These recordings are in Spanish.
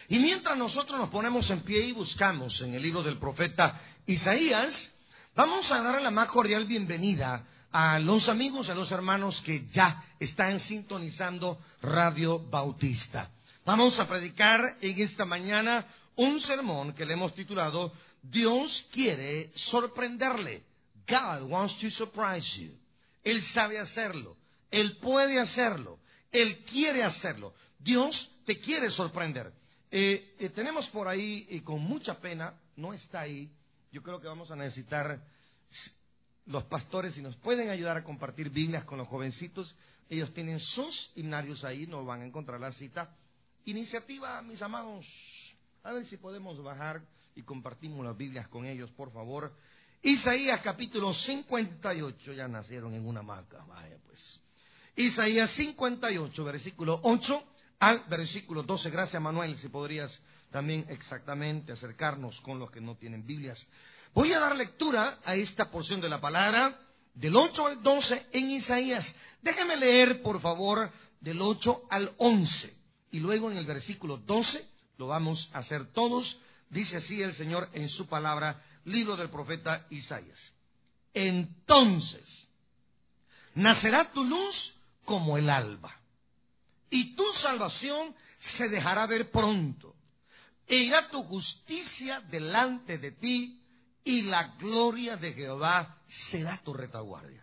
Y mientras nosotros nos ponemos en pie y buscamos en el libro del profeta Isaías, vamos a dar la más cordial bienvenida a los amigos, a los hermanos que ya están sintonizando Radio Bautista. Vamos a predicar en esta mañana un sermón que le hemos titulado Dios quiere sorprenderle. God wants to surprise you. Él sabe hacerlo, Él puede hacerlo, Él quiere hacerlo. Dios te quiere sorprender. Tenemos por ahí, y con mucha pena, no está ahí. Yo creo que vamos a necesitar los pastores, si nos pueden ayudar a compartir Biblias con los jovencitos. Ellos tienen sus himnarios ahí, no van a encontrar la cita. Iniciativa, mis amados, a ver si podemos bajar y compartimos las Biblias con ellos, por favor. Isaías capítulo 58, ya nacieron en una hamaca, vaya pues. Isaías 58, versículo 8 al versículo 12. Gracias, Manuel, si podrías también exactamente acercarnos con los que no tienen Biblias. Voy a dar lectura a esta porción de la palabra, del 8 al 12 en Isaías. Déjame leer, por favor, del 8 al 11. Y luego en el versículo 12, lo vamos a hacer todos. Dice así el Señor en su palabra, libro del profeta Isaías. Entonces, nacerá tu luz como el alba, y tu salvación se dejará ver pronto. E irá tu justicia delante de ti, y la gloria de Jehová será tu retaguardia.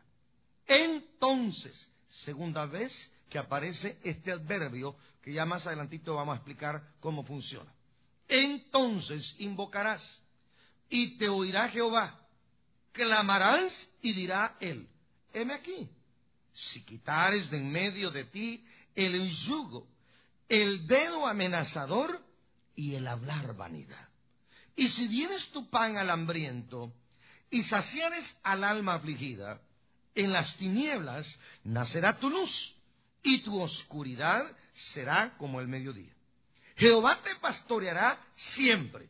Entonces, segunda vez que aparece este adverbio, que ya más adelantito vamos a explicar cómo funciona. Entonces invocarás, y te oirá Jehová. Clamarás, y dirá él, heme aquí. Si quitares de en medio de ti el yugo, el dedo amenazador y el hablar vanidad. Y si dieres tu pan al hambriento y saciares al alma afligida, en las tinieblas nacerá tu luz, y tu oscuridad será como el mediodía. Jehová te pastoreará siempre,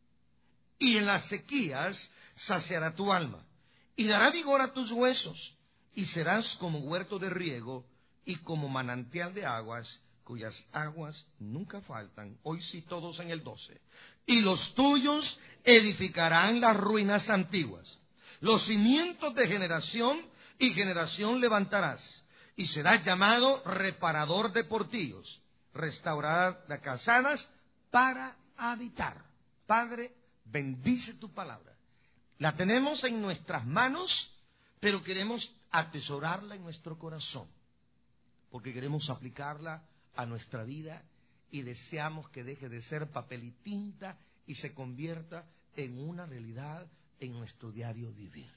y en las sequías saciará tu alma, y dará vigor a tus huesos, y serás como huerto de riego, y como manantial de aguas, cuyas aguas nunca faltan. Hoy sí todos en el 12. Y los tuyos edificarán las ruinas antiguas. Los cimientos de generación y generación levantarás, y serás llamado reparador de portillos, restaurar de casadas para habitar. Padre, bendice tu palabra. La tenemos en nuestras manos, pero queremos atesorarla en nuestro corazón, porque queremos aplicarla a nuestra vida y deseamos que deje de ser papel y tinta y se convierta en una realidad en nuestro diario vivir.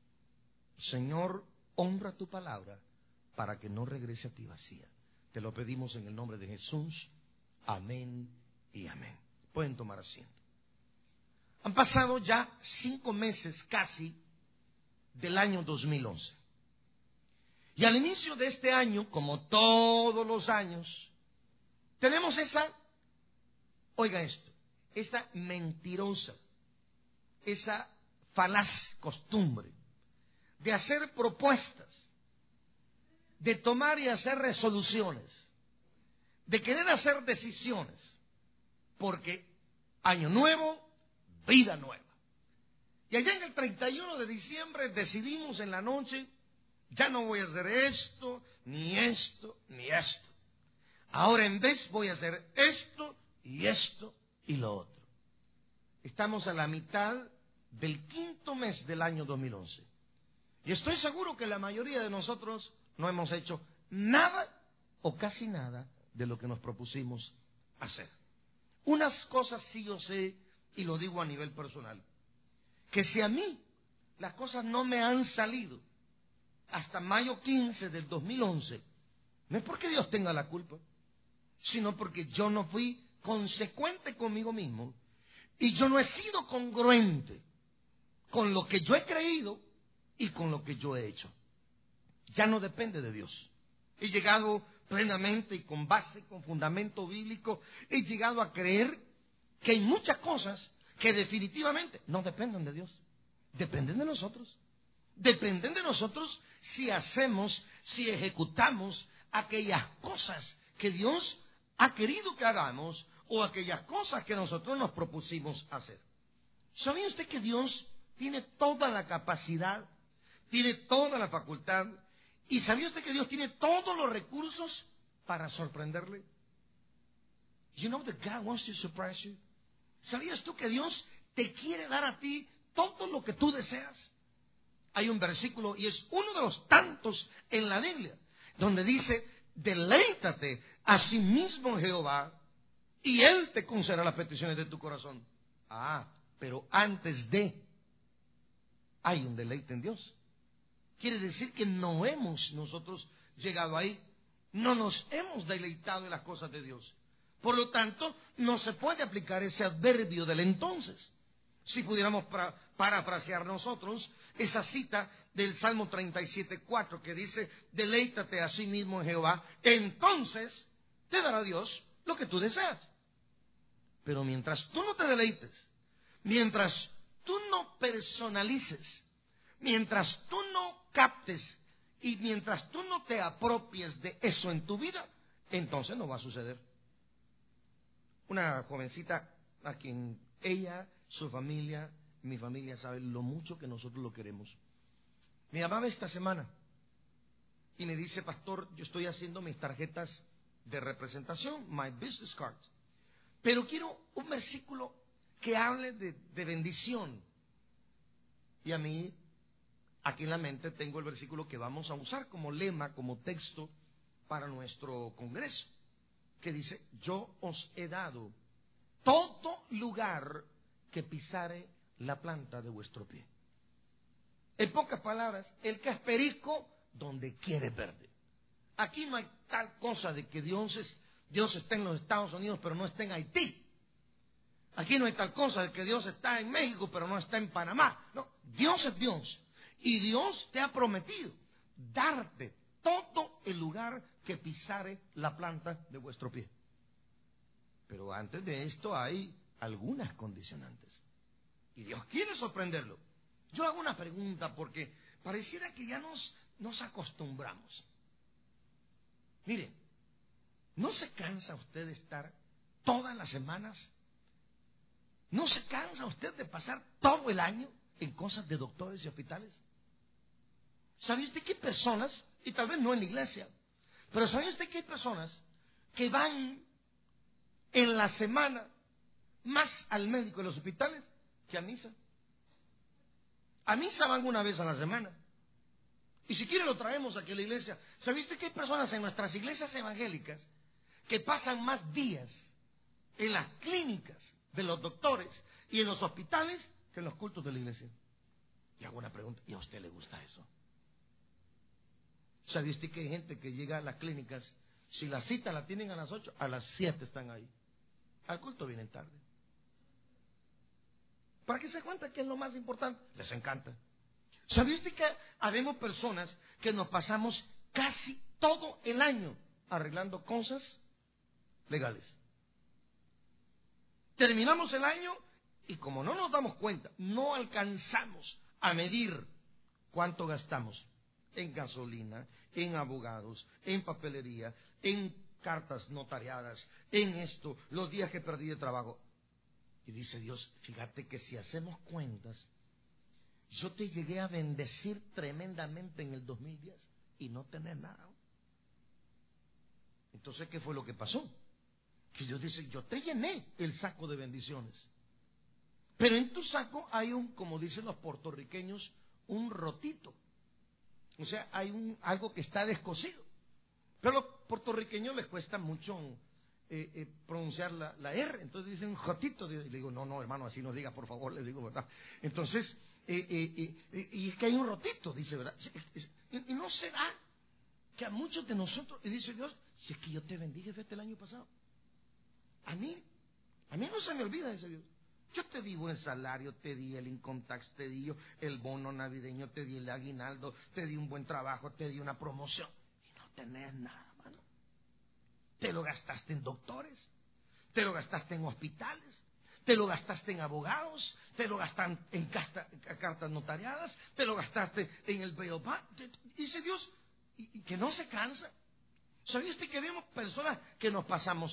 Señor, honra tu palabra para que no regrese a ti vacía. Te lo pedimos en el nombre de Jesús. Amén y amén. Pueden tomar asiento. Han pasado ya 5 meses casi del año 2011. Y al inicio de este año, como todos los años, tenemos oiga esto, esa mentirosa, esa falaz costumbre de hacer propuestas, de tomar y hacer resoluciones, de querer hacer decisiones, porque año nuevo, vida nueva. Y allá en el 31 de diciembre decidimos en la noche, ya no voy a hacer esto, ni esto, ni esto. Ahora en vez voy a hacer esto y lo otro. Estamos a la mitad del 5º mes del año 2011. Y estoy seguro que la mayoría de nosotros no hemos hecho nada o casi nada de lo que nos propusimos hacer. Unas cosas sí yo sé, y lo digo a nivel personal, que si a mí las cosas no me han salido hasta mayo 15 del 2011, no es porque Dios tenga la culpa, sino porque yo no fui consecuente conmigo mismo y yo no he sido congruente con lo que yo he creído y con lo que yo he hecho. Ya no depende de Dios. He llegado plenamente y con base, con fundamento bíblico, he llegado a creer que hay muchas cosas que definitivamente no dependen de Dios, dependen de nosotros. Dependen de nosotros si hacemos, si ejecutamos aquellas cosas que Dios ha querido que hagamos o aquellas cosas que nosotros nos propusimos hacer. ¿Sabía usted que Dios tiene toda la capacidad, tiene toda la facultad? ¿Y sabía usted que Dios tiene todos los recursos para sorprenderle? You know that God wants to surprise you. ¿Sabías tú que Dios te quiere dar a ti todo lo que tú deseas? Hay un versículo, y es uno de los tantos en la Biblia, donde dice: deleítate a sí mismo en Jehová, y Él te concederá las peticiones de tu corazón. Pero antes de, hay un deleite en Dios. Quiere decir que no hemos nosotros llegado ahí, no nos hemos deleitado en las cosas de Dios. Por lo tanto, no se puede aplicar ese adverbio del entonces. Si pudiéramos parafrasear nosotros esa cita del Salmo 37:4 que dice: deleítate a sí mismo en Jehová, entonces te dará Dios lo que tú deseas. Pero mientras tú no te deleites, mientras tú no personalices, mientras tú no captes y mientras tú no te apropies de eso en tu vida, entonces no va a suceder. Una jovencita a quien ella, su familia, mi familia sabe lo mucho que nosotros lo queremos. Me llamaba esta semana y me dice: pastor, yo estoy haciendo mis tarjetas de representación, my business cards, pero quiero un versículo que hable de bendición. Y a mí, aquí en la mente, tengo el versículo que vamos a usar como lema, como texto para nuestro congreso, que dice: yo os he dado todo lugar que pisare la planta de vuestro pie. En pocas palabras, el que es perico donde quiere verde. Aquí no hay tal cosa de que Dios está en los Estados Unidos pero no está en Haití. Aquí no hay tal cosa de que Dios está en México pero no está en Panamá. No, Dios es Dios. Y Dios te ha prometido darte todo el lugar que pisare la planta de vuestro pie. Pero antes de esto hay algunas condicionantes. Y Dios quiere sorprenderlo. Yo hago una pregunta porque pareciera que ya nos acostumbramos. Mire, ¿no se cansa usted de estar todas las semanas? ¿No se cansa usted de pasar todo el año en cosas de doctores y hospitales? ¿Sabe usted que hay personas, y tal vez no en la iglesia, pero sabe usted que hay personas que van en la semana más al médico en los hospitales que a misa? A misa van una vez a la semana. Y si quiere lo traemos aquí a la iglesia. ¿Sabe usted que hay personas en nuestras iglesias evangélicas que pasan más días en las clínicas de los doctores y en los hospitales que en los cultos de la iglesia? Y hago una pregunta: ¿y a usted le gusta eso? ¿Sabe usted que hay gente que llega a las clínicas, si la cita la tienen a las 8, a las 7 están ahí? Al culto vienen tarde. ¿Para qué se cuenta que es lo más importante? Les encanta. ¿Sabe usted que habemos personas que nos pasamos casi todo el año arreglando cosas legales? Terminamos el año y como no nos damos cuenta, no alcanzamos a medir cuánto gastamos en gasolina, en abogados, en papelería, en cartas notariadas, en esto, los días que perdí de trabajo. Y dice Dios: fíjate que si hacemos cuentas, yo te llegué a bendecir tremendamente en el 2010 y no tenés nada. Entonces, ¿qué fue lo que pasó? Que Dios dice: yo te llené el saco de bendiciones, pero en tu saco hay como dicen los puertorriqueños, un rotito. O sea, hay algo que está descosido. Pero a los puertorriqueños les cuesta mucho pronunciar la R, entonces dicen un jotito. Le digo: no, hermano, así no diga, por favor, le digo, ¿verdad? Entonces, y es que hay un rotito, dice, ¿verdad? Y no será que a muchos de nosotros, y dice Dios: si es que yo te bendije desde el año pasado. A mí no se me olvida, dice Dios. Yo te di buen salario, te di el income tax, te di el bono navideño, te di el aguinaldo, te di un buen trabajo, te di una promoción. Y no tenés nada, mano. Te lo gastaste en doctores, te lo gastaste en hospitales, te lo gastaste en abogados, te lo gastaste en cartas notariadas, te lo gastaste en el bail back. Dice Dios, y que no se cansa. ¿Sabía usted que vemos personas que nos pasamos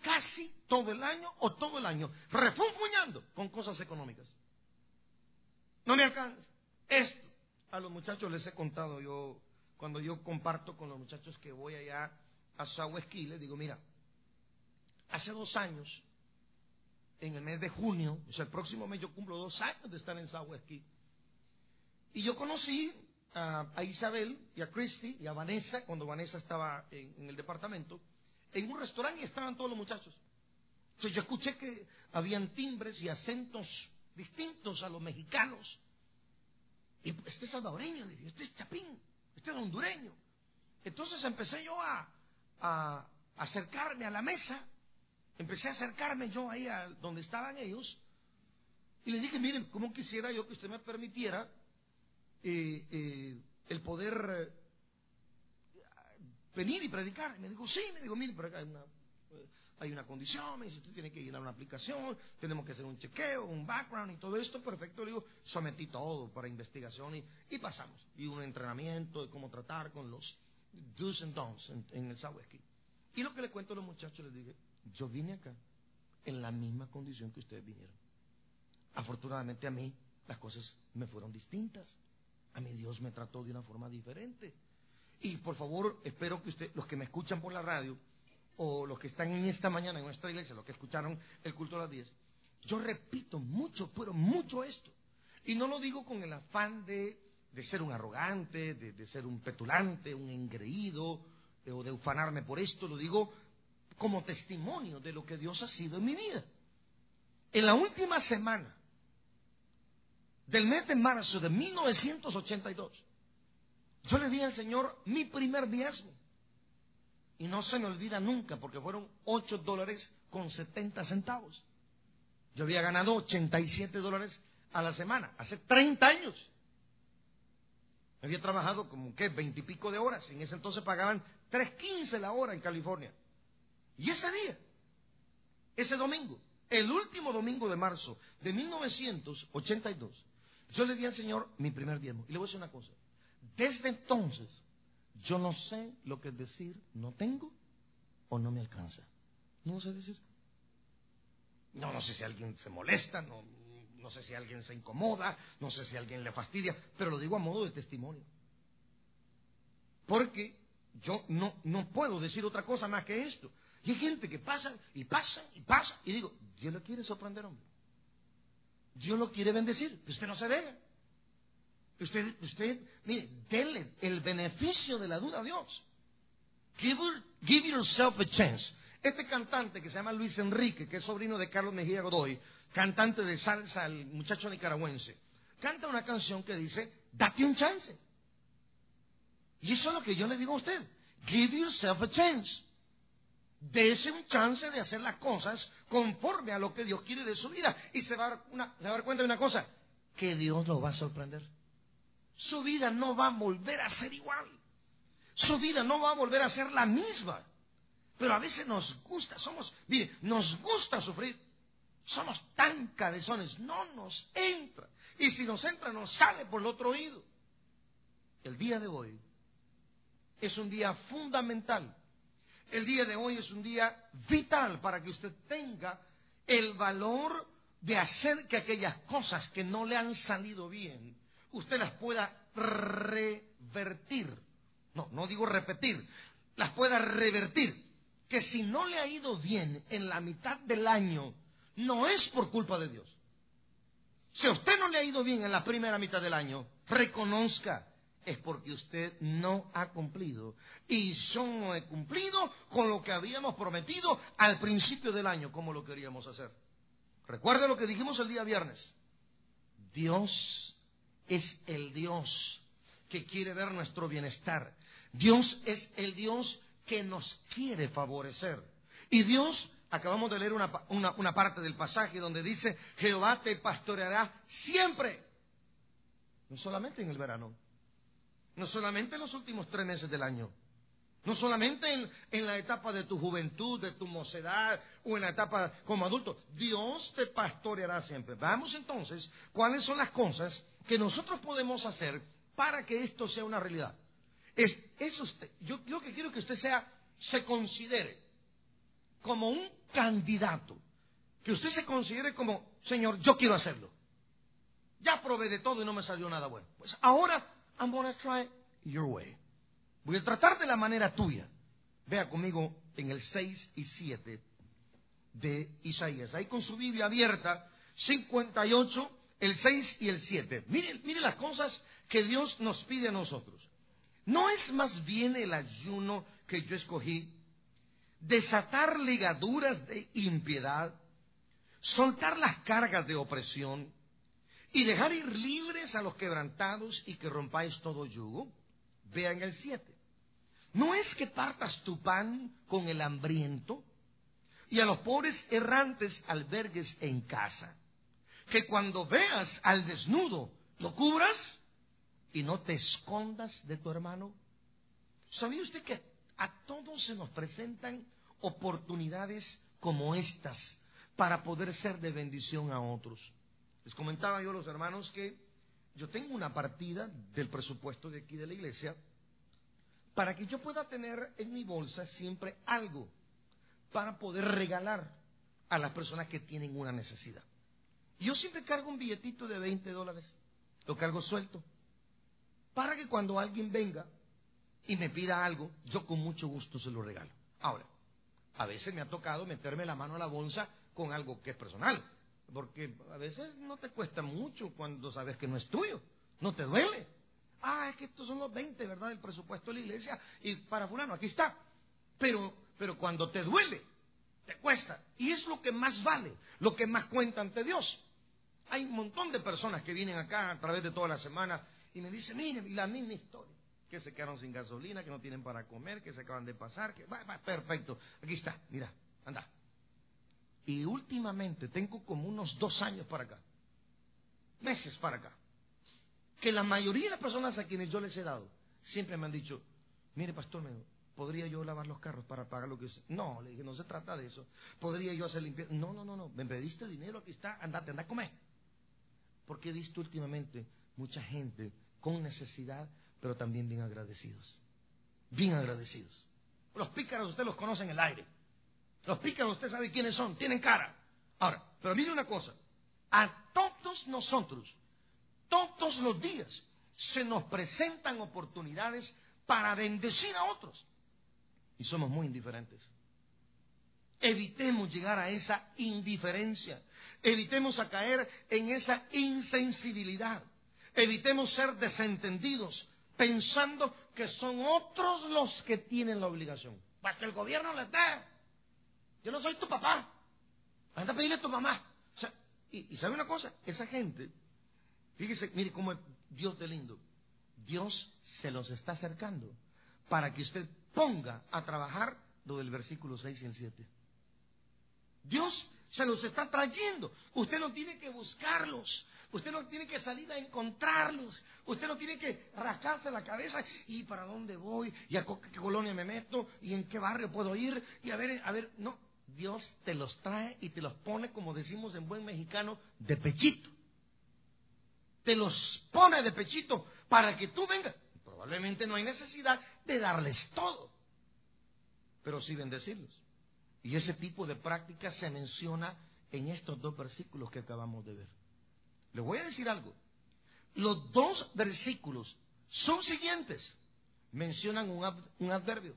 casi todo el año o todo el año refunfuñando con cosas económicas. No me alcanza. Esto, a los muchachos les he contado yo, cuando yo comparto con los muchachos que voy allá a Sahuesquí, les digo, mira, hace 2 años, en el mes de junio, o sea, el próximo mes yo cumplo 2 años de estar en Sahuesquí. Y yo conocí a Isabel y a Christy y a Vanessa, cuando Vanessa estaba en el departamento, en un restaurante y estaban todos los muchachos. Entonces yo escuché que habían timbres y acentos distintos a los mexicanos. Y este es salvadoreño, este es chapín, este es hondureño. Entonces empecé yo a acercarme a la mesa, empecé a acercarme yo ahí a donde estaban ellos, y les dije, miren, ¿cómo quisiera yo que usted me permitiera el poder venir y predicar? Y me dijo, sí, me dijo, mire, pero acá hay una condición, me dice, usted tiene que llenar una aplicación, tenemos que hacer un chequeo, un background y todo esto, perfecto. Le digo, sometí todo para investigación y pasamos. Y un entrenamiento de cómo tratar con los do's and don'ts en el Sahuesquí. Y lo que le cuento a los muchachos, les dije, yo vine acá en la misma condición que ustedes vinieron. Afortunadamente a mí las cosas me fueron distintas. A mí Dios me trató de una forma diferente. Y por favor, espero que los que me escuchan por la radio, o los que están en esta mañana en nuestra iglesia, los que escucharon el culto a las 10, yo repito mucho, pero mucho esto. Y no lo digo con el afán de ser un arrogante, de ser un petulante, un engreído, o de ufanarme por esto. Lo digo como testimonio de lo que Dios ha sido en mi vida. En la última semana del mes de marzo de 1982, yo le di al Señor mi primer diezmo. Y no se me olvida nunca, porque fueron $8.70. Yo había ganado $87 a la semana, hace 30 años. Había trabajado como, 20 y pico de horas. En ese entonces pagaban $3.15 la hora en California. Y ese día, ese domingo, el último domingo de marzo de 1982, yo le di al Señor mi primer diezmo. Y le voy a decir una cosa. Desde entonces, yo no sé lo que es decir no tengo o no me alcanza. No lo sé decir. No sé si alguien se molesta, no sé si alguien se incomoda, no sé si alguien le fastidia, pero lo digo a modo de testimonio. Porque yo no puedo decir otra cosa más que esto. Y hay gente que pasa y pasa y pasa. Y digo, Dios lo quiere sorprender, hombre. Dios lo quiere bendecir. Que usted no se deje. Usted, mire, denle el beneficio de la duda a Dios. Give yourself a chance. Este cantante que se llama Luis Enrique, que es sobrino de Carlos Mejía Godoy, cantante de salsa, el muchacho nicaragüense, canta una canción que dice, date un chance. Y eso es lo que yo le digo a usted. Give yourself a chance. Dese un chance de hacer las cosas conforme a lo que Dios quiere de su vida. Y se va a dar cuenta de una cosa, que Dios lo va a sorprender. Su vida no va a volver a ser igual. Su vida no va a volver a ser la misma. Pero a veces nos gusta, nos gusta sufrir. Somos tan cabezones, no nos entra. Y si nos entra, nos sale por el otro oído. El día de hoy es un día fundamental. El día de hoy es un día vital para que usted tenga el valor de hacer que aquellas cosas que no le han salido bien, usted las pueda revertir. No digo repetir, las pueda revertir. Que si no le ha ido bien en la mitad del año, no es por culpa de Dios. Si a usted no le ha ido bien en la primera mitad del año, reconozca, es porque usted no ha cumplido. Y yo no he cumplido con lo que habíamos prometido al principio del año, como lo queríamos hacer. Recuerde lo que dijimos el día viernes. Dios es el Dios que quiere ver nuestro bienestar. Dios es el Dios que nos quiere favorecer. Y Dios, acabamos de leer una parte del pasaje donde dice, Jehová te pastoreará siempre. No solamente en el verano, no solamente en los últimos 3 meses del año, no solamente en la etapa de tu juventud, de tu mocedad o en la etapa como adulto. Dios te pastoreará siempre. Veamos entonces cuáles son las cosas que nosotros podemos hacer para que esto sea una realidad. Yo lo que quiero que usted se considere como un candidato, que usted se considere como, Señor, yo quiero hacerlo. Ya probé de todo y no me salió nada bueno. Pues ahora, I'm gonna try your way. Voy a tratar de la manera tuya. Vea conmigo en el 6 y 7 de Isaías. Ahí con su Biblia abierta, 58, el 6 y el 7. Mire las cosas que Dios nos pide a nosotros. ¿No es más bien el ayuno que yo escogí? Desatar ligaduras de impiedad, soltar las cargas de opresión y dejar ir libres a los quebrantados y que rompáis todo yugo. Vean el 7. ¿No es que partas tu pan con el hambriento y a los pobres errantes albergues en casa? Que cuando veas al desnudo lo cubras y no te escondas de tu hermano. ¿Sabía usted que a todos se nos presentan oportunidades como estas para poder ser de bendición a otros? Les comentaba yo a los hermanos que yo tengo una partida del presupuesto de aquí de la iglesia para que yo pueda tener en mi bolsa siempre algo para poder regalar a las personas que tienen una necesidad. Y yo siempre cargo un billetito de $20, lo cargo suelto, para que cuando alguien venga y me pida algo, yo con mucho gusto se lo regalo. Ahora, a veces me ha tocado meterme la mano a la bolsa con algo que es personal, porque a veces no te cuesta mucho cuando sabes que no es tuyo, no te duele. Ah, es que estos son los 20, ¿verdad?, del presupuesto de la iglesia, y para fulano, aquí está. Pero cuando te duele, te cuesta, y es lo que más vale, lo que más cuenta ante Dios. Hay un montón de personas que vienen acá a través de toda la semana y me dicen, miren, y la misma historia, que se quedaron sin gasolina, que no tienen para comer, que se acaban de pasar, que va, perfecto, aquí está, mira, anda. Y últimamente, tengo como unos 2 años para acá, meses para acá, que la mayoría de las personas a quienes yo les he dado, siempre me han dicho, mire pastor, ¿podría yo lavar los carros para pagar lo que usted? No, le dije, no se trata de eso. ¿Podría yo hacer limpieza? No, me pediste dinero, aquí está, anda a comer. Porque he visto últimamente mucha gente con necesidad, pero también bien agradecidos. Bien agradecidos. Los pícaros usted los conoce en el aire. Los pícaros usted sabe quiénes son, tienen cara. Ahora, pero mire una cosa, a todos nosotros, todos los días, se nos presentan oportunidades para bendecir a otros. Y somos muy indiferentes. Evitemos llegar a esa indiferencia. Evitemos a caer en esa insensibilidad. Evitemos ser desentendidos, pensando que son otros los que tienen la obligación. Para que el gobierno les dé. Yo no soy tu papá. Anda a pedirle a tu mamá. O sea, y ¿sabe una cosa? Esa gente, fíjese, mire cómo es Dios de lindo. Dios se los está acercando para que usted ponga a trabajar lo del versículo 6 y el 7. Dios se los está trayendo. Usted no tiene que buscarlos. Usted no tiene que salir a encontrarlos. Usted no tiene que rascarse la cabeza y para dónde voy y a qué colonia me meto y en qué barrio puedo ir y a ver, no. Dios te los trae y te los pone, como decimos en buen mexicano, de pechito. Te los pone de pechito para que tú vengas. Probablemente no hay necesidad de darles todo, pero sí bendecirlos. Y ese tipo de práctica se menciona en estos 2 versículos que acabamos de ver. Les voy a decir algo. Los 2 versículos son siguientes. Mencionan un adverbio.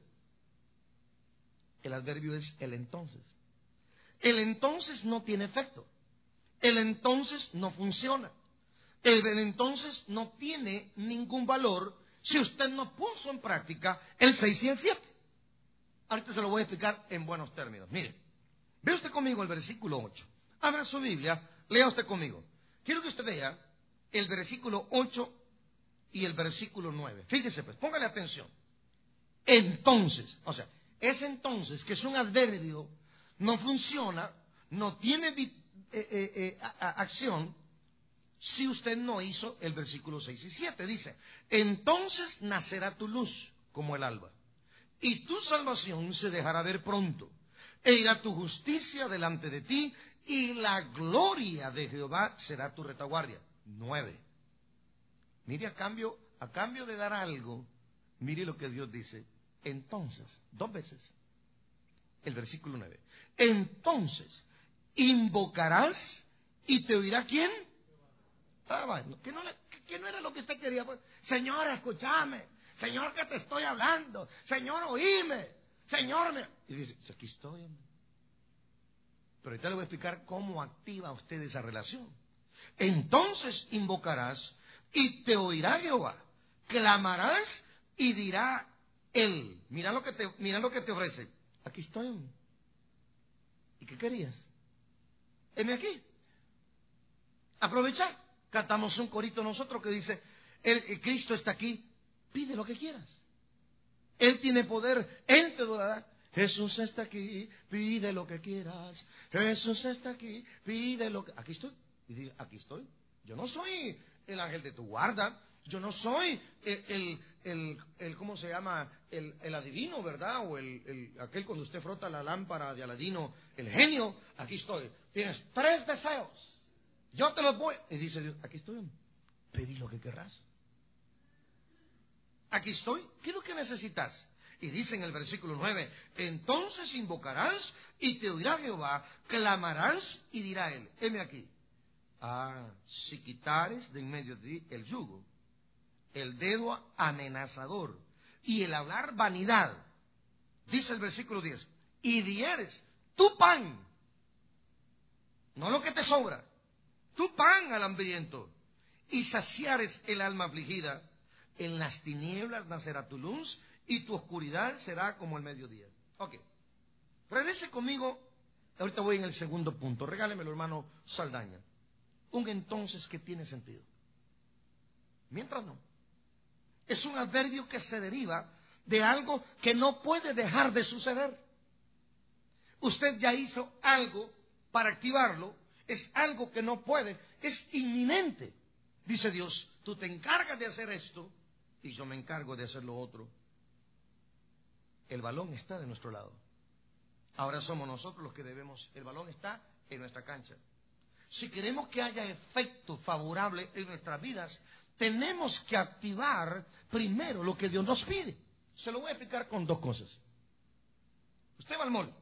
El adverbio es el entonces. El entonces no tiene efecto. El entonces no funciona. El entonces no tiene ningún valor si usted no puso en práctica el 6 y el 7. Ahorita se lo voy a explicar en buenos términos. Mire, ve usted conmigo el versículo 8. Abra su Biblia, lea usted conmigo. Quiero que usted vea el versículo 8 y el versículo 9. Fíjese pues, póngale atención. Entonces, o sea, ese entonces, que es un adverbio, no funciona, no tiene acción si usted no hizo el versículo 6 y 7. Dice, entonces nacerá tu luz como el alba, y tu salvación se dejará ver pronto, e irá tu justicia delante de ti, y la gloria de Jehová será tu retaguardia. 9. Mire, a cambio de dar algo, mire lo que Dios dice. Entonces, 2 veces. el versículo 9. Entonces, invocarás y te oirá ¿quién? Bueno, que no era lo que usted quería. Señor, escúchame. Señor, que te estoy hablando. Señor, oíme. Señor, y dice, aquí estoy, hombre. Pero ahorita le voy a explicar cómo activa usted esa relación. Entonces invocarás y te oirá Jehová. Clamarás y dirá Él. Mira lo que te ofrece. Aquí estoy, hombre. ¿Y qué querías? Heme aquí. Aprovechar. Cantamos un corito nosotros que dice, el Cristo está aquí, pide lo que quieras. Él tiene poder, Él te dará. Jesús está aquí, pide lo que quieras. Jesús está aquí, pide lo que... Aquí estoy. Y dice, aquí estoy. Yo no soy el ángel de tu guarda. Yo no soy ¿cómo se llama? El adivino, ¿verdad? O aquel cuando usted frota la lámpara de Aladino, el genio. Aquí estoy. Tienes 3 deseos. Yo te los voy. Y dice Dios, aquí estoy. Pedí lo que querrás. Aquí estoy. ¿Qué es lo que necesitas? Y dice en el versículo 9, entonces invocarás y te oirá Jehová, clamarás y dirá Él, heme aquí. Si quitares de en medio de ti el yugo, el dedo amenazador y el hablar vanidad, dice el versículo 10, y dieres tu pan, no lo que te sobra, tu pan al hambriento, y saciares el alma afligida, en las tinieblas nacerá tu luz, y tu oscuridad será como el mediodía. Ok, regrese conmigo, ahorita voy en el segundo punto, regálemelo hermano Saldaña. Un entonces que tiene sentido. Mientras no. Es un adverbio que se deriva de algo que no puede dejar de suceder. Usted ya hizo algo para activarlo, es algo que no puede, es inminente. Dice Dios, tú te encargas de hacer esto y yo me encargo de hacer lo otro. El balón está de nuestro lado. Ahora somos nosotros los que debemos, el balón está en nuestra cancha. Si queremos que haya efecto favorable en nuestras vidas, tenemos que activar primero lo que Dios nos pide. Se lo voy a explicar con 2 cosas. Usted va al mall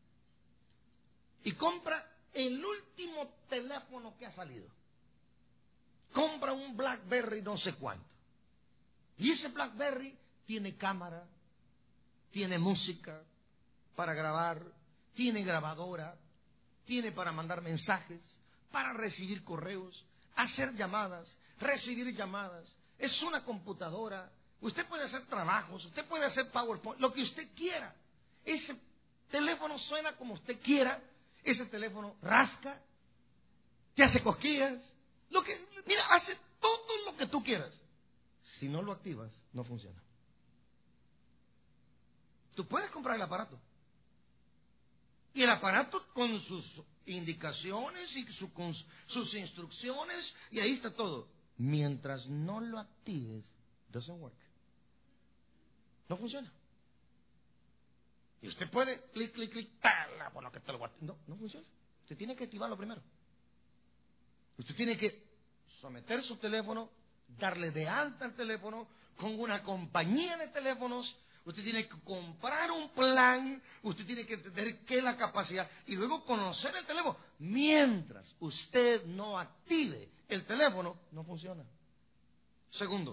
y compra el último teléfono que ha salido. Compra un BlackBerry no sé cuánto. Y ese BlackBerry tiene cámara, tiene música para grabar, tiene grabadora, tiene para mandar mensajes, para recibir correos, hacer llamadas, recibir llamadas. Es una computadora. Usted puede hacer trabajos, usted puede hacer PowerPoint, lo que usted quiera. Ese teléfono suena como usted quiera. Ese teléfono rasca, te hace cosquillas. Mira, hace todo lo que tú quieras. Si no lo activas, no funciona. Tú puedes comprar el aparato. Y el aparato con sus indicaciones y con sus instrucciones, y ahí está todo. Mientras no lo actives, doesn't work. No funciona. Y usted puede clic, clic, clic, bueno, que te lo voy a... No funciona. Usted tiene que activarlo primero. Usted tiene que someter su teléfono, darle de alta al teléfono con una compañía de teléfonos. Usted tiene que comprar un plan, usted tiene que entender qué es la capacidad y luego conocer el teléfono. Mientras usted no active el teléfono, no funciona. Segundo,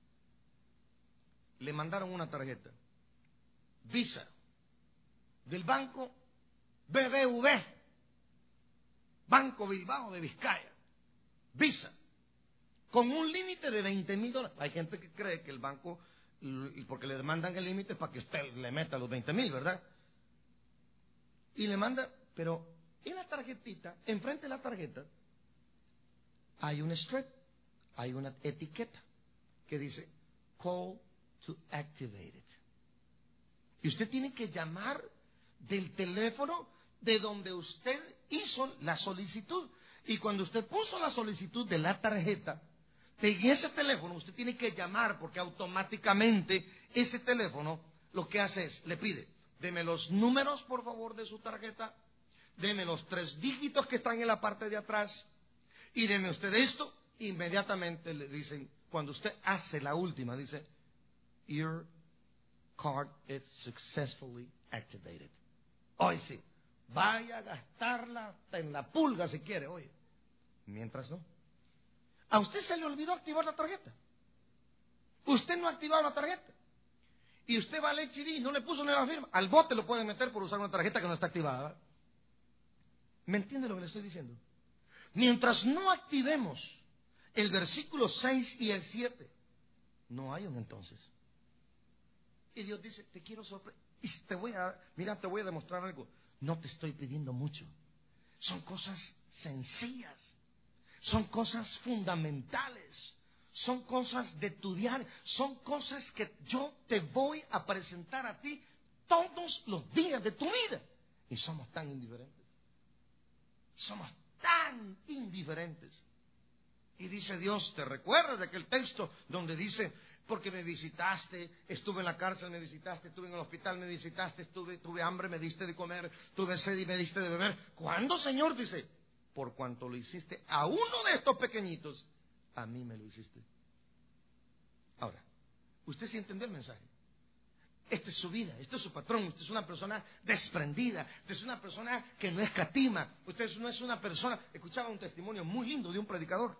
le mandaron una tarjeta Visa del banco BBV, Banco Bilbao de Vizcaya, Visa, con un límite de $20,000. Hay gente que cree que el banco, porque le demandan el límite para que usted le meta los 20,000, ¿verdad? Y le manda, pero en la tarjetita, enfrente de la tarjeta, hay un strip, hay una etiqueta que dice Call to Activate It. Y usted tiene que llamar del teléfono de donde usted hizo la solicitud. Y cuando usted puso la solicitud de la tarjeta, en ese teléfono usted tiene que llamar, porque automáticamente ese teléfono lo que hace es, le pide, deme los números por favor de su tarjeta, deme los 3 dígitos que están en la parte de atrás y deme usted esto. Inmediatamente le dicen, cuando usted hace la última, dice, your card is successfully activated. Hoy sí, vaya a gastarla hasta en la pulga si quiere, oye. Mientras no. A usted se le olvidó activar la tarjeta. Usted no ha activado la tarjeta. Y usted va al HID y no le puso ni la firma. Al bote lo pueden meter por usar una tarjeta que no está activada, ¿verdad? ¿Me entiende lo que le estoy diciendo? Mientras no activemos el versículo 6 y el 7, no hay un entonces. Y Dios dice, te quiero sorprender. Y te voy a demostrar algo. No te estoy pidiendo mucho. Son cosas sencillas. Son cosas fundamentales. Son cosas de tu diario. Son cosas que yo te voy a presentar a ti todos los días de tu vida. Y somos tan indiferentes. Somos tan indiferentes. Y dice Dios, ¿te recuerdas de aquel texto donde dice, porque me visitaste, estuve en la cárcel, me visitaste, estuve en el hospital, me visitaste, tuve hambre, me diste de comer, tuve sed y me diste de beber? ¿Cuándo, Señor? Dice, por cuanto lo hiciste a uno de estos pequeñitos, a mí me lo hiciste. Ahora, ¿usted sí entendió el mensaje? Esta es su vida, este es su patrón, usted es una persona desprendida, usted es una persona que no escatima, usted no es una persona... Escuchaba un testimonio muy lindo de un predicador.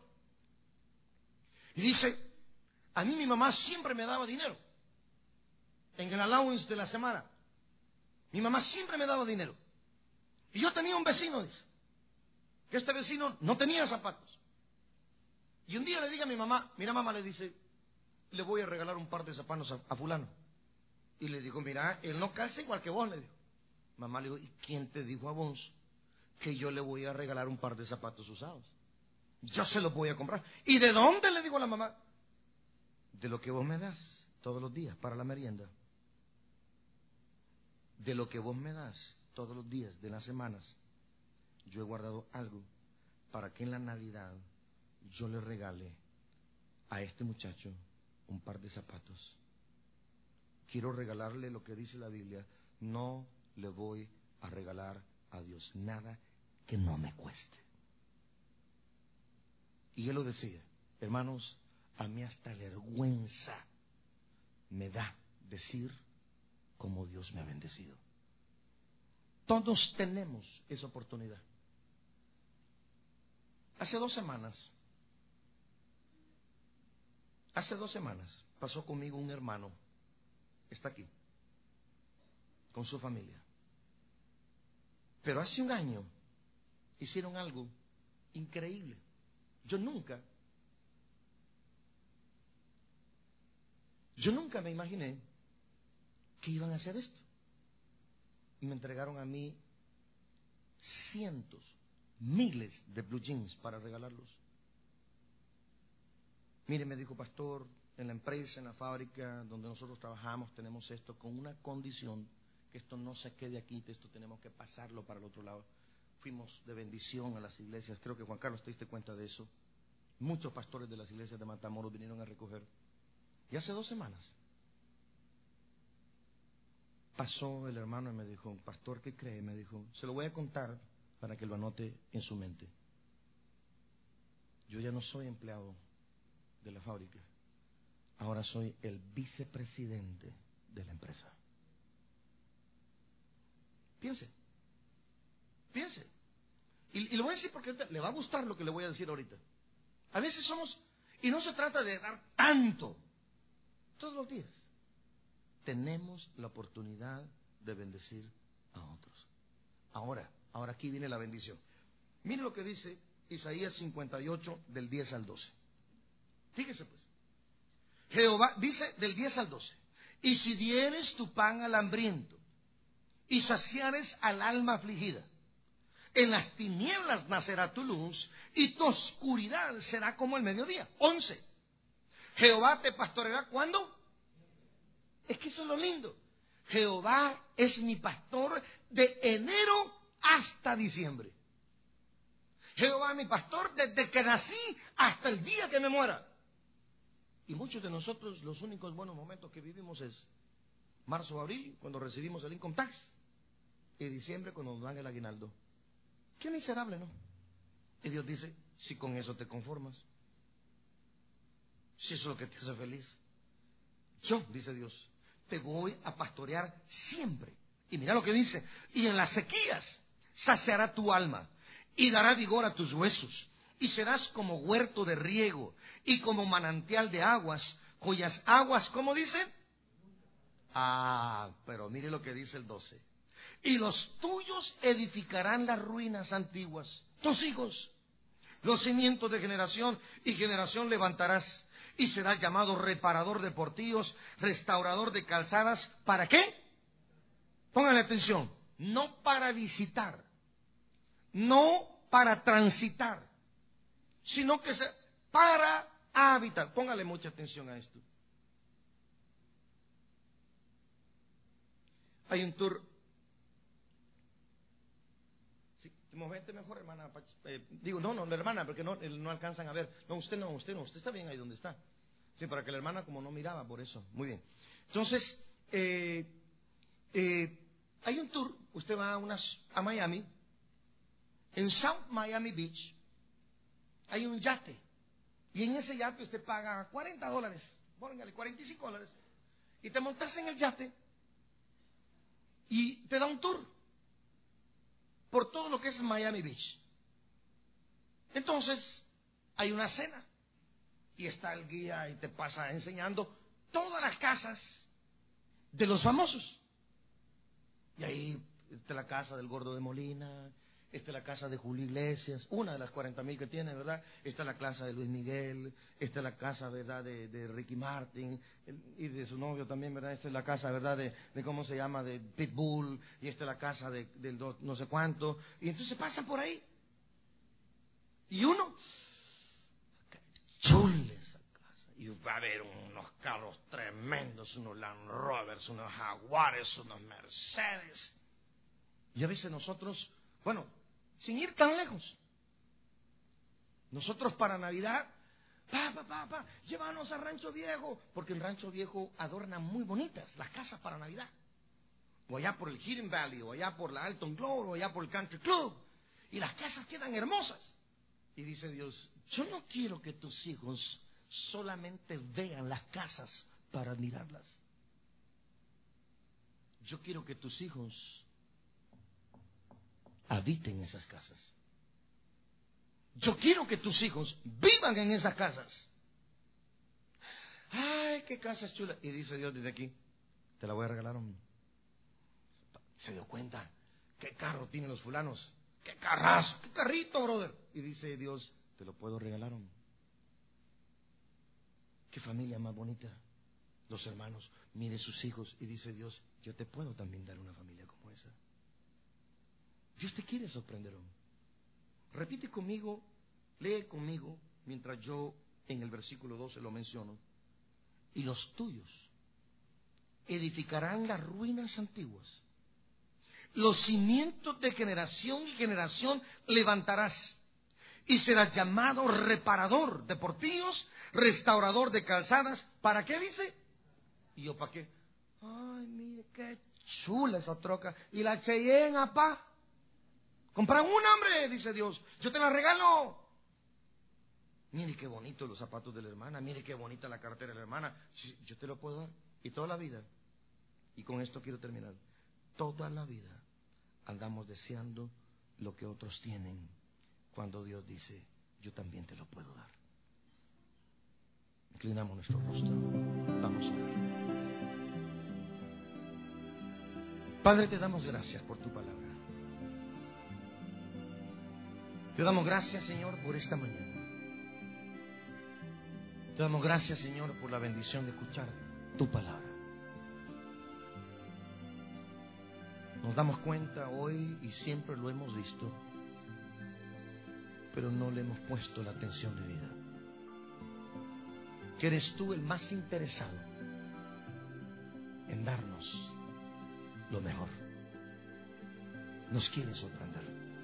Y dice, a mí mi mamá siempre me daba dinero. En el allowance de la semana. Mi mamá siempre me daba dinero. Y yo tenía un vecino, dice, que este vecino no tenía zapatos. Y un día le dije a mi mamá, mira mamá, le dice, le voy a regalar un par de zapatos a fulano. Y le digo, mira, él no calza igual que vos, le digo. Mamá le dijo, ¿y quién te dijo a vos que yo le voy a regalar un par de zapatos usados? Yo se los voy a comprar. ¿Y de dónde? Le digo a la mamá. De lo que vos me das todos los días para la merienda. De lo que vos me das todos los días de las semanas. Yo he guardado algo para que en la Navidad yo le regale a este muchacho un par de zapatos. Quiero regalarle lo que dice la Biblia. No le voy a regalar a Dios nada que no me cueste. Y él lo decía, hermanos, a mí hasta vergüenza me da decir cómo Dios me ha bendecido. Todos tenemos esa oportunidad. Hace 2 semanas pasó conmigo un hermano, está aquí, con su familia. Pero hace un año hicieron algo increíble. Yo nunca me imaginé que iban a hacer esto. Me entregaron a mí cientos, miles de blue jeans para regalarlos. Mire, me dijo, pastor, en la empresa, en la fábrica donde nosotros trabajamos, tenemos esto con una condición, que esto no se quede aquí, que esto tenemos que pasarlo para el otro lado. Fuimos de bendición a las iglesias, creo que Juan Carlos te diste cuenta de eso. Muchos pastores de las iglesias de Matamoros vinieron a recoger. Y hace 2 semanas pasó el hermano y me dijo, pastor, ¿qué cree? Me dijo, se lo voy a contar para que lo anote en su mente. Yo ya no soy empleado de la fábrica, ahora soy el vicepresidente de la empresa. Piense. Y lo voy a decir porque le va a gustar lo que le voy a decir ahorita. A veces y no se trata de dar tanto, todos los días. Tenemos la oportunidad de bendecir a otros. Ahora aquí viene la bendición. Mire lo que dice Isaías 58 del 10 al 12. Fíjese pues. Jehová dice del 10 al 12. Y si dieres tu pan al hambriento y saciares al alma afligida, en las tinieblas nacerá tu luz y tu oscuridad será como el mediodía. 11. Jehová te pastoreará, ¿cuándo? Es que eso es lo lindo. Jehová es mi pastor de enero hasta diciembre. Jehová es mi pastor desde que nací hasta el día que me muera. Y muchos de nosotros los únicos buenos momentos que vivimos es marzo o abril, cuando recibimos el income tax, y diciembre, cuando nos dan el aguinaldo. Qué miserable, ¿no? Y Dios dice, si con eso te conformas, si eso es lo que te hace feliz, yo, dice Dios, te voy a pastorear siempre, Y mira lo que dice: y en las sequías saciará tu alma y dará vigor a tus huesos. Y serás como huerto de riego y como manantial de aguas, cuyas aguas, ¿cómo dice? Pero mire lo que dice el 12. Y los tuyos edificarán las ruinas antiguas, tus hijos. Los cimientos de generación y generación levantarás. Y serás llamado reparador de portillos, restaurador de calzadas. ¿Para qué? Pónganle atención. No para visitar, no para transitar, sino que para habitar. Póngale mucha atención a esto. Hay un tour. Sí, movete mejor, hermana. No, la hermana, porque no alcanzan a ver. No, usted está bien ahí donde está. Sí, para que la hermana como no miraba, por eso. Muy bien. Entonces, hay un tour. Usted va a Miami. En South Miami Beach hay un yate. Y en ese yate usted paga $40. Póngale $45. Y te montas en el yate y te da un tour por todo lo que es Miami Beach. Entonces, hay una cena y está el guía y te pasa enseñando todas las casas de los famosos. Y ahí está la casa del Gordo de Molina, está la casa de Julio Iglesias, una de las 40,000 que tiene, ¿verdad? Está la casa de Luis Miguel, está la casa, ¿verdad?, de Ricky Martin, y de su novio también, ¿verdad? Esta es la casa, ¿verdad?, de ¿cómo se llama?, de Pitbull, y esta es la casa del no sé cuánto. Y entonces pasan por ahí. Y uno, chule esa casa. Y va a haber unos carros tremendos, unos Land Rovers, unos Jaguares, unos Mercedes. Y a veces nosotros, bueno, sin ir tan lejos, nosotros para Navidad, llévanos a Rancho Viejo, porque en Rancho Viejo adornan muy bonitas las casas para Navidad. O allá por el Hidden Valley, o allá por la Alton Globe, o allá por el Country Club. Y las casas quedan hermosas. Y dice Dios: yo no quiero que tus hijos solamente vean las casas para admirarlas. Yo quiero que tus hijos habiten esas casas. Yo quiero que tus hijos vivan en esas casas. Ay, qué casas chulas. Y dice Dios desde aquí: te la voy a regalar. Se dio cuenta: qué carro tienen los fulanos, qué carrazo, qué carrito, brother. Y dice Dios: te lo puedo regalar. Qué familia más bonita. Los hermanos, mire sus hijos. Y dice Dios: yo te puedo también dar una familia como esa. Dios te quiere sorprender. Repite conmigo, lee conmigo, mientras yo en el versículo 12 lo menciono. Y los tuyos edificarán las ruinas antiguas. Los cimientos de generación y generación levantarás. Y serás llamado reparador de portillos, restaurador de calzadas. ¿Para qué dice? ¿Y yo para qué? Ay, mire qué chula esa troca. Y la Cheyenne, apá. Compran una, hombre, dice Dios. Yo te la regalo. Mire qué bonitos los zapatos de la hermana. Mire qué bonita la cartera de la hermana. Yo te lo puedo dar. Y toda la vida. Y con esto quiero terminar. Toda la vida andamos deseando lo que otros tienen, cuando Dios dice: yo también te lo puedo dar. Inclinamos nuestro rostro. Vamos a orar. Padre, te damos gracias por tu palabra. Te damos gracias, Señor, por esta mañana. Te damos gracias, Señor, por la bendición de escuchar tu palabra. Nos damos cuenta hoy, y siempre lo hemos visto, pero no le hemos puesto la atención debida, que eres tú el más interesado en darnos lo mejor. Nos quieres sorprender,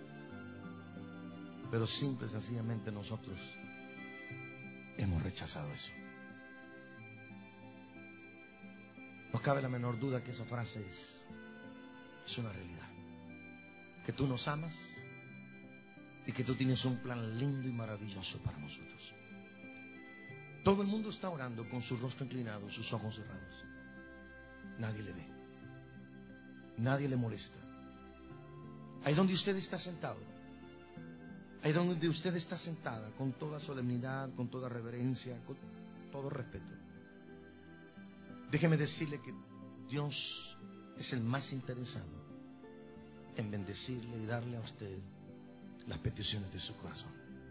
pero simple y sencillamente nosotros hemos rechazado eso. No cabe la menor duda que esa frase es una realidad, que tú nos amas y que tú tienes un plan lindo y maravilloso para nosotros. Todo el mundo está orando con su rostro inclinado, sus ojos cerrados. Nadie le ve. nadie le molesta. Ahí donde usted está sentado, ahí donde usted está sentada, con toda solemnidad, con toda reverencia, con todo respeto, déjeme decirle que Dios es el más interesado en bendecirle y darle a usted las peticiones de su corazón.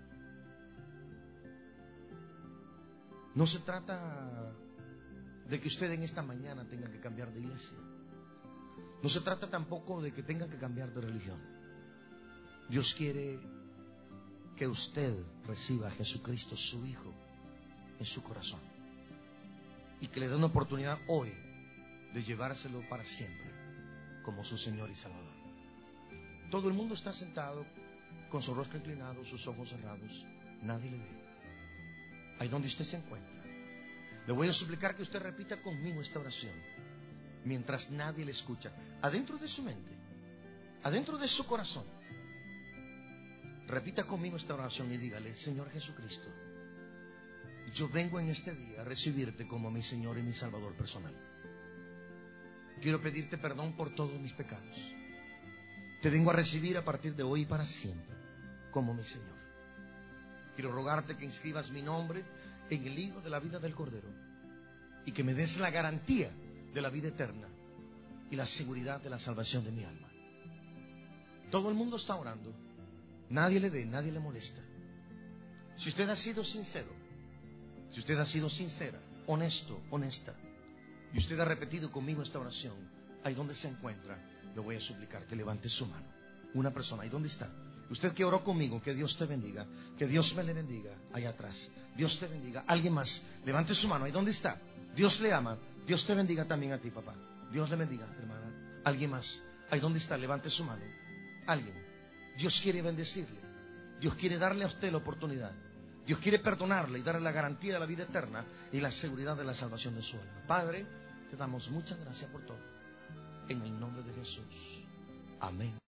No se trata de que usted en esta mañana tenga que cambiar de iglesia. No se trata tampoco de que tenga que cambiar de religión. Dios quiere que usted reciba a Jesucristo, su Hijo, en su corazón, y que le dé una oportunidad hoy de llevárselo para siempre como su Señor y Salvador. Todo el mundo está sentado con su rostro inclinado, sus ojos cerrados, nadie le ve. Ahí donde usted se encuentra, le voy a suplicar que usted repita conmigo esta oración mientras nadie le escucha, adentro de su mente, adentro de su corazón. Repita conmigo esta oración y dígale: Señor Jesucristo, yo vengo en este día a recibirte como mi Señor y mi Salvador personal. Quiero pedirte perdón por todos mis pecados. Te vengo a recibir a partir de hoy y para siempre como mi Señor. Quiero rogarte que inscribas mi nombre en el libro de la vida del Cordero y que me des la garantía de la vida eterna y la seguridad de la salvación de mi alma. Todo el mundo está orando. Nadie le ve, nadie le molesta. Si usted ha sido sincero, si usted ha sido sincera, honesto, honesta, y usted ha repetido conmigo esta oración, ahí donde se encuentra, le voy a suplicar que levante su mano. Una persona, ahí donde está. Usted que oró conmigo, que Dios te bendiga, que Dios me le bendiga, allá atrás. Dios te bendiga. Alguien más, levante su mano, ahí donde está. Dios le ama. Dios te bendiga también a ti, papá. Dios le bendiga, hermana. Alguien más, ahí donde está, levante su mano. Alguien. Dios quiere bendecirle. Dios quiere darle a usted la oportunidad. Dios quiere perdonarle y darle la garantía de la vida eterna y la seguridad de la salvación de su alma. Padre, te damos muchas gracias por todo. En el nombre de Jesús. Amén.